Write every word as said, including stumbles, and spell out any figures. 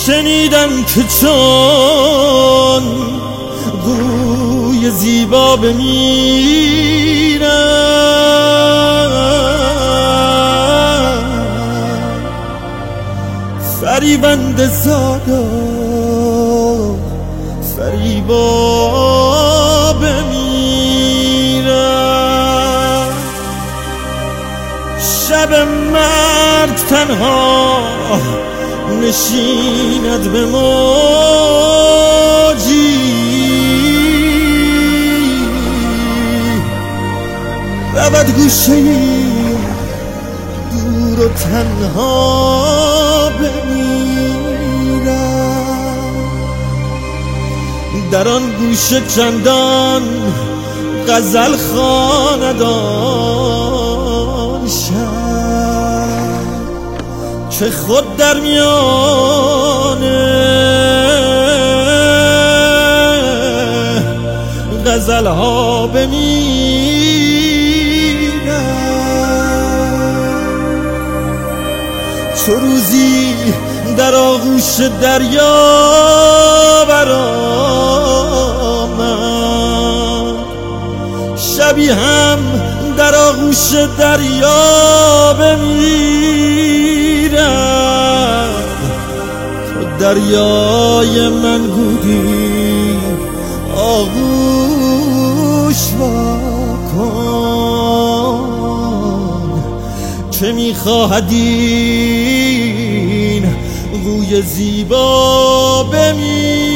شنیدم که چون گوی زیبا بمیرم فریبنده زادا فریبا بمیرم شب مرگ تنها نشیند به موجی رود گوشه‌ای دور و تنها بمیرم در آن گوشه چندان غزل خواندان شب که خود در میان غزل ها بمیرم چو روزی در آغوش دریا برآمد شبی هم در آغوش دریا بمیرم تو دریای من بودی آغوش واکن چه میخواهد این روی زیبا بمیرم